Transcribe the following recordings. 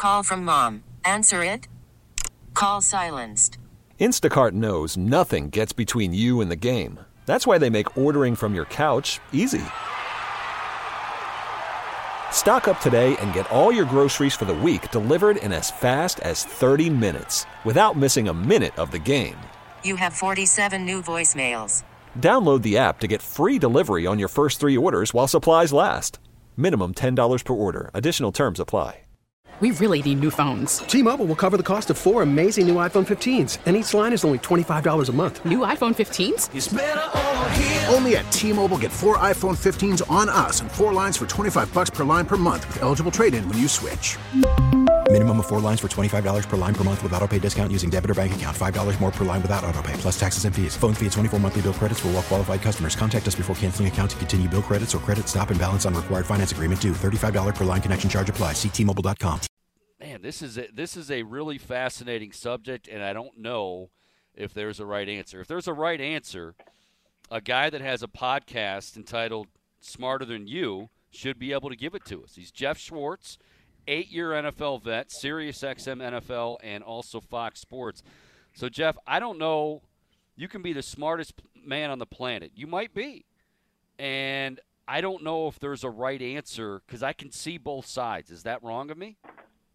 Call from mom. Answer it. Call silenced. Instacart knows nothing gets between you and the game. That's why they make ordering from your couch easy. Stock up today and get all your groceries for the week delivered in as fast as 30 minutes without missing a minute of the game. You have 47 new voicemails. Download the app to get free delivery on your first 3 orders while supplies last. Minimum $10 per order. Additional terms apply. We really need new phones. T-Mobile will cover the cost of 4 amazing new iPhone 15s, and each line is only $25 a month. New iPhone 15s? It's better over here. Only at T-Mobile, get 4 iPhone 15s on us and 4 lines for $25 per line per month with eligible trade-in when you switch. Minimum of 4 lines for $25 per line per month with autopay discount using debit or bank account. $5 more per line without autopay, plus taxes and fees. Phone fee at 24 monthly bill credits for well-qualified customers. Contact us before canceling account to continue bill credits or credit stop and balance on required finance agreement due. $35 per line connection charge applies. See T-Mobile.com. Man, this is a really fascinating subject, and I don't know if there's a right answer. If there's a right answer, a guy that has a podcast entitled Smarter Than You should be able to give it to us. He's Jeff Schwartz, 8-year NFL vet, SiriusXM NFL, and also Fox Sports. So, Jeff, I don't know. You can be the smartest man on the planet. You might be. And I don't know if there's a right answer because I can see both sides. Is that wrong of me?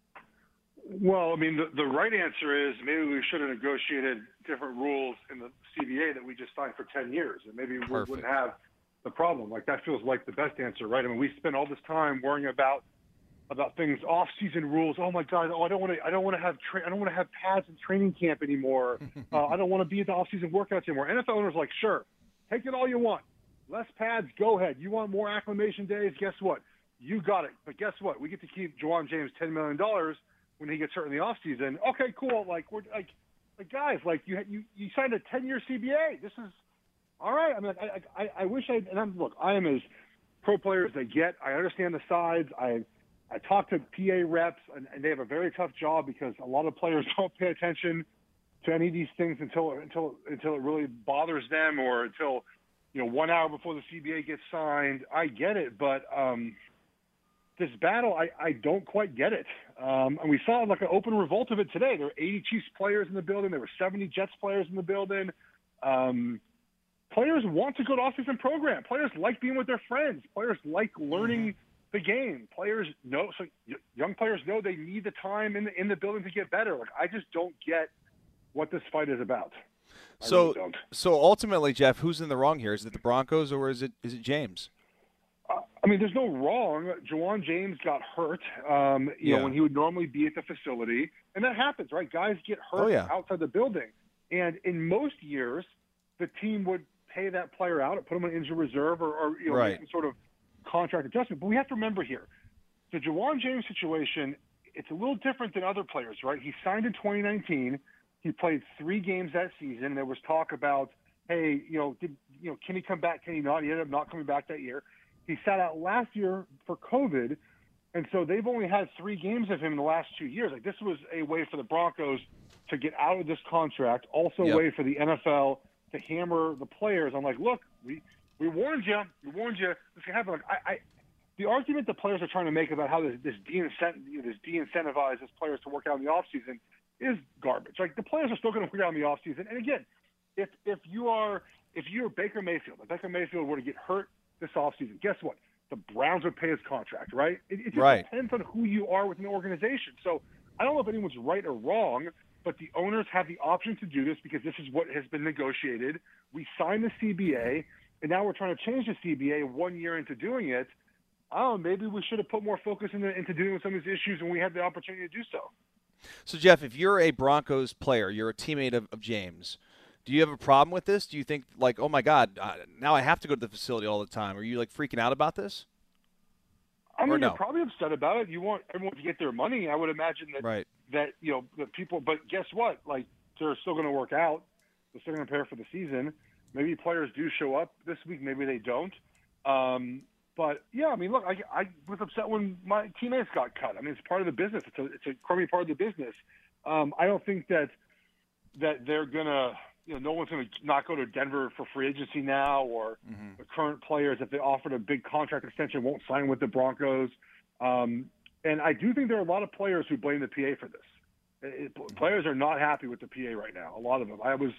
Well, I mean, the right answer is maybe we should have negotiated different rules in the CBA that we just signed for 10 years, and maybe we wouldn't have the problem. Like, that feels like the best answer, right? I mean, we spend all this time worrying about things, off-season rules. Oh my God! I don't want to have pads in training camp anymore. I don't want to be at the off-season workouts anymore. NFL owners are like, sure, take it all you want. Less pads, go ahead. You want more acclimation days? Guess what? You got it. But guess what? We get to keep Juwan James $10 million when he gets hurt in the offseason. Okay, cool. Like, we're like guys, like you signed a 10-year CBA. This is all right. I mean, I wish I am as pro player as they get. I understand the sides. I talk to PA reps, and they have a very tough job because a lot of players don't pay attention to any of these things until it really bothers them, or until 1 hour before the CBA gets signed. I get it, but this battle, I don't quite get it. And we saw like an open revolt of it today. There were 80 Chiefs players in the building. There were 70 Jets players in the building. Players want to go to off-season program. Players like being with their friends. Players like learning the game. Players know, so young players know they need the time in the building to get better. Like, I just don't get what this fight is about. So ultimately, Jeff, who's in the wrong here? Is it the Broncos or is it James? I mean, there's no wrong. Juwan James got hurt, when he would normally be at the facility, and that happens, right? Guys get hurt outside the building, and in most years, the team would pay that player out, put him on injury reserve, or make some sort of contract adjustment. But we have to remember here, the Juwan James situation, it's a little different than other players, right? He signed in 2019. He played 3 games that season. There was talk about, hey, can he come back? Can he not? He ended up not coming back that year. He sat out last year for COVID, and so they've only had 3 games of him in the last 2 years. Like, this was a way for the Broncos to get out of this contract, also a way for the NFL to hammer the players. I'm like, look, we warned you. We warned you. This can happen. Like, the argument the players are trying to make about how this de-incentivizes players to work out in the offseason is garbage. Like, the players are still going to work out in the offseason. And again, if you're Baker Mayfield, if Baker Mayfield were to get hurt this offseason, guess what? The Browns would pay his contract, right? It just depends on who you are within the organization. So I don't know if anyone's right or wrong, but the owners have the option to do this because this is what has been negotiated. We signed the CBA, and now we're trying to change the CBA 1 year into doing it. I don't know, maybe we should have put more focus into dealing with some of these issues when we had the opportunity to do so. So, Jeff, if you're a Broncos player, you're a teammate of James, do you have a problem with this? Do you think, like, oh, my God, now I have to go to the facility all the time? Are you, like, freaking out about this? I mean, you're probably upset about it. You want everyone to get their money. I would imagine that the people – but guess what? Like, they're still going to work out. They're still going to prepare for the season. Maybe players do show up this week. Maybe they don't. But, yeah, I mean, look, I was upset when my teammates got cut. I mean, it's part of the business. It's a crummy part of the business. I don't think that they're going to – no one's going to not go to Denver for free agency now, or the current players, if they offered a big contract extension, won't sign with the Broncos. And I do think there are a lot of players who blame the PA for this. Players are not happy with the PA right now. A lot of them. I was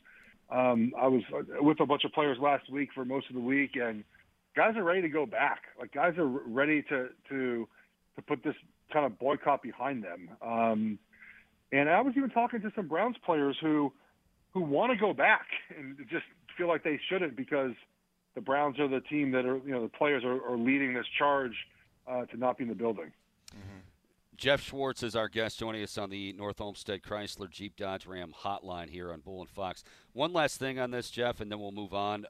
with a bunch of players last week for most of the week, and guys are ready to go back. Like, guys are ready to put this kind of boycott behind them. And I was even talking to some Browns players who want to go back and just feel like they shouldn't because the Browns are the team that are, the players are leading this charge to not be in the building. Mm-hmm. Jeff Schwartz is our guest, joining us on the North Olmsted Chrysler Jeep Dodge Ram hotline here on Bull and Fox. One last thing on this, Jeff, and then we'll move on.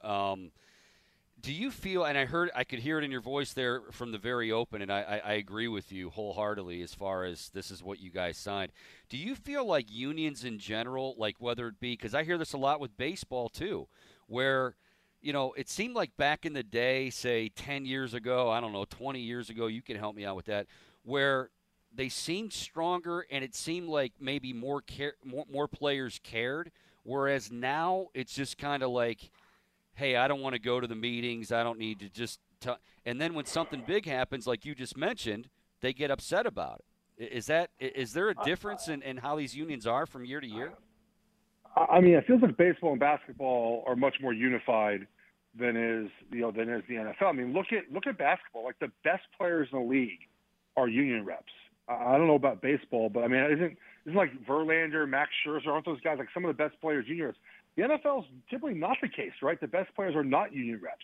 Do you feel, and I could hear it in your voice there from the very open, and I agree with you wholeheartedly as far as this is what you guys signed. Do you feel like unions in general, like whether it be, because I hear this a lot with baseball too, where, it seemed like back in the day, say 10 years ago, I don't know, 20 years ago, you can help me out with that, where they seemed stronger and it seemed like maybe more players cared, whereas now it's just kind of like, hey, I don't want to go to the meetings. I don't need to just and then when something big happens, like you just mentioned, they get upset about it. Is there a difference in how these unions are from year to year? I mean, it feels like baseball and basketball are much more unified than is the NFL. I mean, look at basketball. Like, the best players in the league are union reps. I don't know about baseball, but I mean, isn't like Verlander, Max Scherzer, aren't those guys like some of the best players union reps? The NFL is typically not the case, right? The best players are not union reps.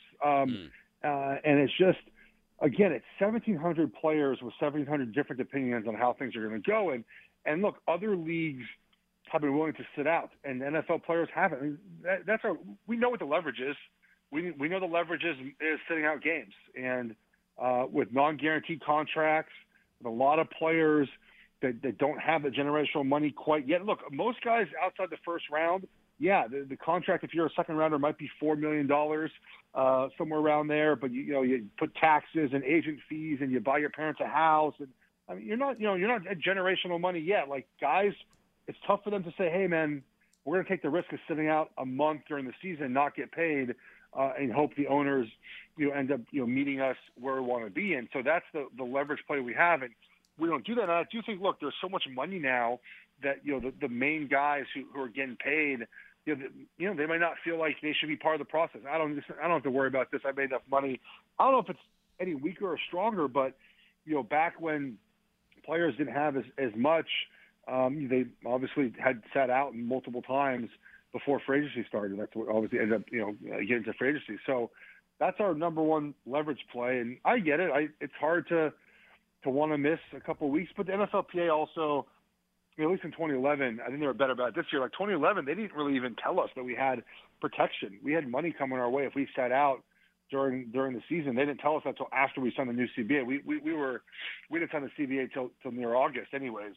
And it's just, again, it's 1,700 players with 1,700 different opinions on how things are going to go. And look, other leagues have been willing to sit out, and NFL players haven't. I mean, we know what the leverage is. We know the leverage is sitting out games. And with non-guaranteed contracts, with a lot of players that don't have the generational money quite yet. Look, most guys outside the first round, the contract, if you're a second rounder, might be $4 million, somewhere around there. But you put taxes and agent fees, and you buy your parents a house, and I mean, you're not at generational money yet. Like, guys, it's tough for them to say, hey man, we're going to take the risk of sitting out a month during the season, not get paid, and hope the owners end up meeting us where we want to be. And so that's the leverage play we have, and we don't do that. And I do think, look, there's so much money now that the main guys who are getting paid, they might not feel like they should be part of the process. I don't have to worry about this. I made enough money. I don't know if it's any weaker or stronger, but back when players didn't have as much, they obviously had sat out multiple times before free agency started. That's what obviously ended up getting to free agency. So that's our number one leverage play, and I get it. It's hard to want to miss a couple of weeks, but the NFLPA also, at least in 2011, I think they were better about it this year. Like 2011, they didn't really even tell us that we had protection. We had money coming our way if we sat out during the season. They didn't tell us that until after we signed the new CBA. We didn't sign the CBA till near August, anyways.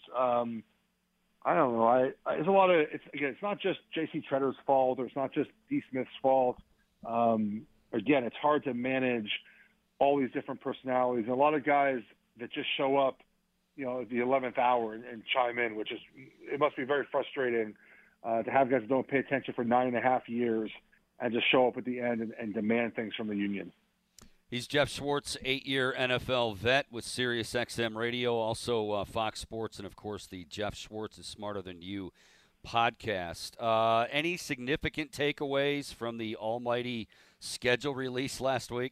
I don't know. There's a lot of it's not just J.C. Tretter's fault, or it's not just D. Smith's fault. Again, it's hard to manage all these different personalities, and a lot of guys that just show up, at the 11th hour and chime in, it must be very frustrating to have guys that don't pay attention for 9.5 years and just show up at the end and demand things from the union. He's Jeff Schwartz, 8-year NFL vet with SiriusXM Radio, also Fox Sports, and, of course, the Jeff Schwartz is Smarter Than You podcast. Any significant takeaways from the almighty schedule release last week?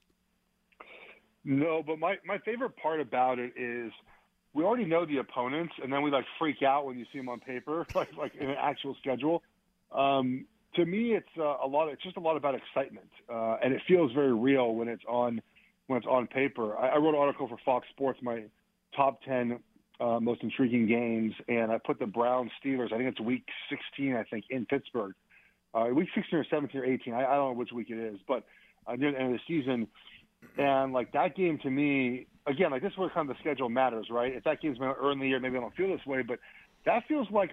No, but my favorite part about it is we already know the opponents, and then we freak out when you see them on paper, like in an actual schedule. To me, it's just a lot about excitement, and it feels very real when it's on paper. I wrote an article for Fox Sports, my top 10 most intriguing games, and I put the Browns Steelers. I think it's week 16, in Pittsburgh, week 16 or 17 or 18. I don't know which week it is, but near the end of the season. And that game to me, again, this is where kind of the schedule matters, right? If that game's going to earn the year, maybe I don't feel this way, but that feels like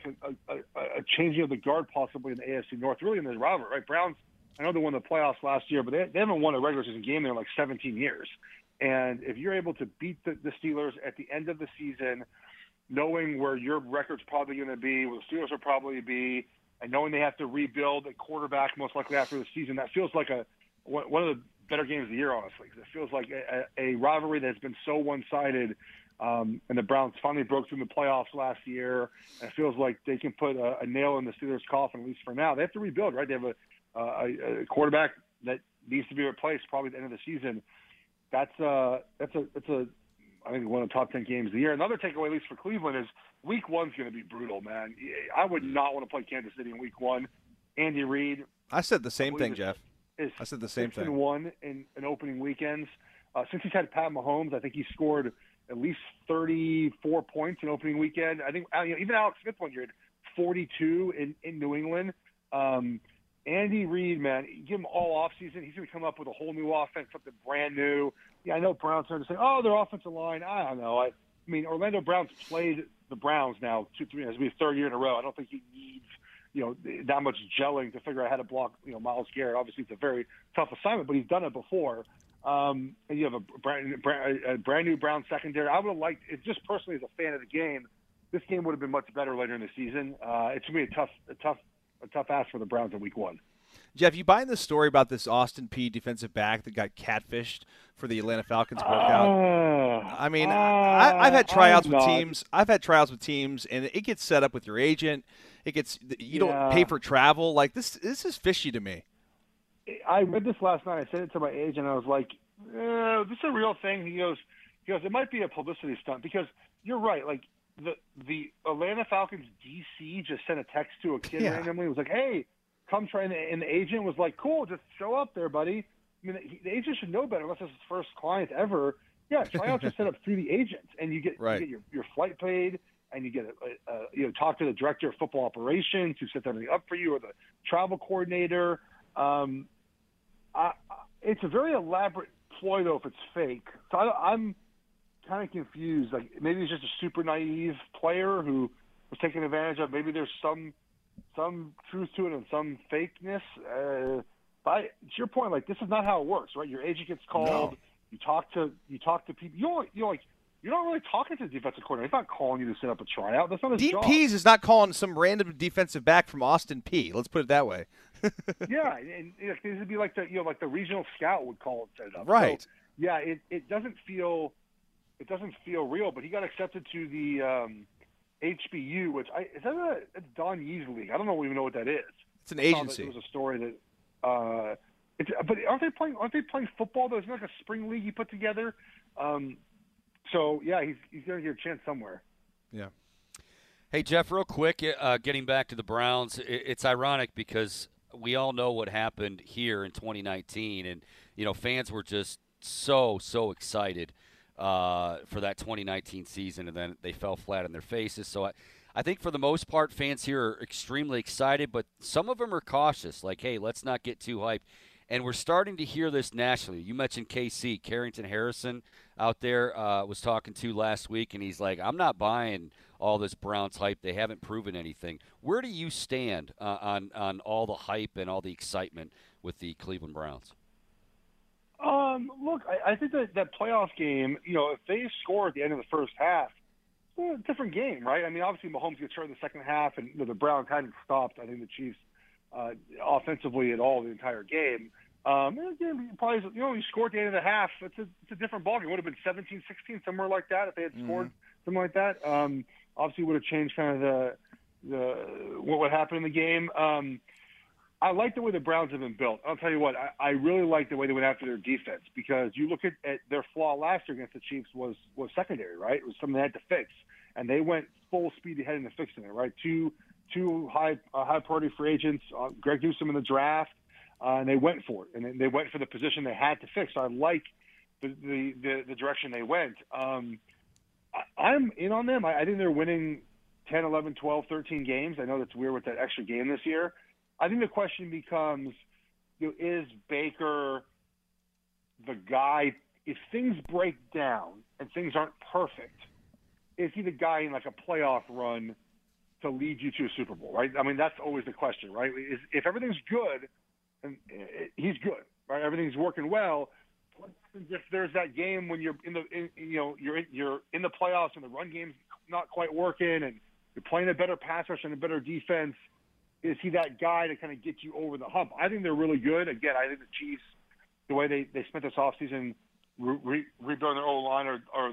a changing of the guard possibly in the AFC North, really in this rivalry, right? Browns, I know they won the playoffs last year, but they haven't won a regular season game in 17 years. And if you're able to beat the Steelers at the end of the season, knowing where your record's probably going to be, where the Steelers will probably be, and knowing they have to rebuild a quarterback most likely after the season, that feels like one of the better games of the year, honestly, because it feels like a rivalry that's been so one-sided And the Browns finally broke through the playoffs last year. And it feels like they can put a nail in the Steelers' coffin, at least for now. They have to rebuild, right? They have a quarterback that needs to be replaced probably at the end of the season. That's I think one of the top 10 games of the year. Another takeaway, at least for Cleveland, is Week 1's going to be brutal, man. I would not want to play Kansas City in Week 1. Andy Reid. I said the same thing, Jeff. I said the same thing. 6-1 in opening weekends. Since he's had Pat Mahomes, I think he scored at least 34 points in opening weekend. I think even Alex Smith one year had 42 in New England. Andy Reid, man, give him all offseason. He's going to come up with a whole new offense, something brand new. Yeah, I know Browns are saying, oh, their offensive line. I don't know. I mean, Orlando Browns played the Browns now 2-3. It's be his third year in a row. I don't think he needs that much gelling to figure out how to block Myles Garrett. Obviously, it's a very tough assignment, but he's done it before. And you have a brand new Brown secondary. I would have liked it just personally as a fan of the game. This game would have been much better later in the season. It's going to be a tough ask for the Browns in Week 1. Jeff, you buying the story about this Austin Peay defensive back that got catfished for the Atlanta Falcons workout? I mean, I've had tryouts with teams. I've had tryouts with teams, and it gets set up with your agent. You don't pay for travel. Like this is fishy to me. I read this last night. I sent it to my agent. I was like, "Is this a real thing?" He goes, "It might be a publicity stunt." Because you're right. Like the Atlanta Falcons DC just sent a text to a kid randomly. It was like, "Hey, come try." And the agent was like, "Cool, just show up there, buddy." I mean, the agent should know better unless it's his first client ever. Yeah, tryouts are set up through the agent, and you get your flight paid, and you get talk to the director of football operations who sets everything up for you, or the travel coordinator. It's a very elaborate ploy, though, if it's fake. So I'm kind of confused. Like maybe he's just a super naive player who was taken advantage of. Maybe there's some truth to it and some fakeness. But to your point, like this is not how it works, right? Your agent gets called. No. You talk to people. You're not really talking to the defensive coordinator. He's not calling you to set up a tryout. That's not his job. Dean Pease is not calling some random defensive back from Austin Peay. Let's put it that way. Yeah, and this would be like the regional scout would call it set up. Right. So, yeah, it doesn't feel real. But he got accepted to the HBU, which it's Don Yee's league. I don't even know what that is. It's an agency. It was a story that. But aren't they playing football though? Isn't it like a spring league he put together? So yeah, he's going to get a chance somewhere. Yeah. Hey Jeff, real quick, getting back to the Browns, it's ironic because we all know what happened here in 2019, and fans were just so excited for that 2019 season, and then they fell flat on their faces. So I think for the most part, fans here are extremely excited, but some of them are cautious, like, hey, let's not get too hyped. And we're starting to hear this nationally. You mentioned KC, Carrington Harrison out there was talking to last week, and he's like, I'm not buying all this Browns hype. They haven't proven anything. Where do you stand on all the hype and all the excitement with the Cleveland Browns? Look, I think that playoff game, if they score at the end of the first half, it's a different game, right? I mean, obviously Mahomes gets hurt in the second half, and the Browns hadn't stopped, I think, the Chiefs offensively at all the entire game. Probably, you scored at the end of the half. It's a different ballgame. It would have been 17-16, somewhere like that, if they had scored something like that. Obviously, would have changed kind of what would happen in the game. I like the way the Browns have been built. I'll tell you what, I really like the way they went after their defense, because you look at their flaw last year against the Chiefs was secondary, right? It was something they had to fix, and they went full speed ahead into fixing it, right? Two high priority free agents, Greg Newsome in the draft, and they went for it, and they went for the position they had to fix. So I like the direction they went. I'm in on them. I think they're winning 10, 11, 12, 13 games. I know that's weird with that extra game this year. I think the question becomes, is Baker the guy? If things break down and things aren't perfect, is he the guy in like a playoff run to lead you to a Super Bowl, right? I mean, that's always the question, right? If everything's good, and he's good, right? Everything's working well. What happens if there's that game when you're you're in the playoffs and the run game's not quite working, and you're playing a better pass rush and a better defense? Is he that guy to kind of get you over the hump? I think they're really good. Again, I think the Chiefs, the way they spent this offseason rebuilding their O-line, or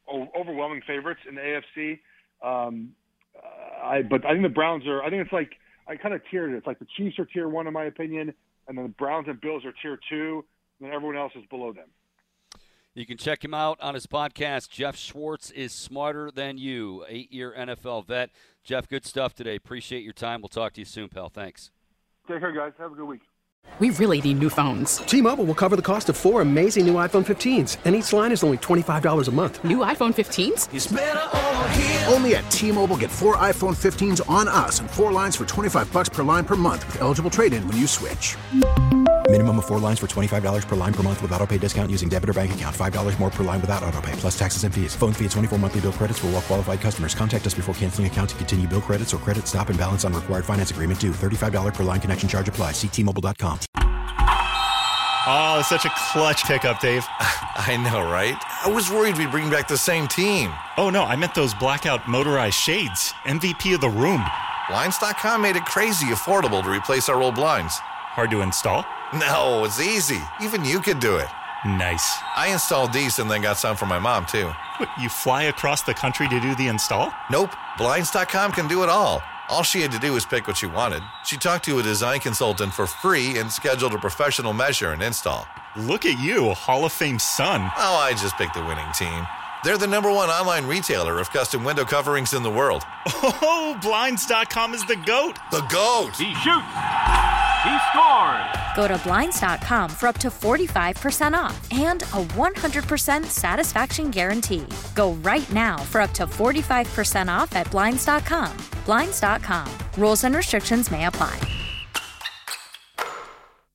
overwhelming favorites in the AFC. But I think the Browns are. I think it's like I kind of tiered it. It's like the Chiefs are tier 1 in my opinion, and then the Browns and Bills are tier 2, and then everyone else is below them. You can check him out on his podcast. Jeff Schwartz is Smarter Than You, 8-year NFL vet. Jeff, good stuff today. Appreciate your time. We'll talk to you soon, pal. Thanks. Take care, guys. Have a good week. We really need new phones. T-Mobile will cover the cost of 4 amazing new iPhone 15s, and each line is only $25 a month. New iPhone 15s? It's better over here. Only at T-Mobile, get 4 iPhone 15s on us and 4 lines for $25 per line per month with eligible trade-in when you switch. Minimum of 4 lines for $25 per line per month with autopay discount using debit or bank account. $5 more per line without autopay, plus taxes and fees. Phone fee at 24 monthly bill credits for well-qualified customers. Contact us before canceling account to continue bill credits or credit stop and balance on required finance agreement due. $35 per line connection charge applies. See T-Mobile.com. Oh, such a clutch pickup, Dave. I know, right? I was worried we'd bring back the same team. Oh, no, I meant those blackout motorized shades. MVP of the room. Blinds.com made it crazy affordable to replace our old blinds. Hard to install? No, it's easy. Even you could do it. Nice. I installed these and then got some for my mom, too. What, you fly across the country to do the install? Nope. Blinds.com can do it all. All she had to do was pick what she wanted. She talked to a design consultant for free and scheduled a professional measure and install. Look at you, Hall of Fame son. Oh, I just picked the winning team. They're the #1 online retailer of custom window coverings in the world. Oh, Blinds.com is the GOAT. The GOAT. He shoots. He scores. Go to Blinds.com for up to 45% off and a 100% satisfaction guarantee. Go right now for up to 45% off at Blinds.com. Blinds.com. Rules and restrictions may apply.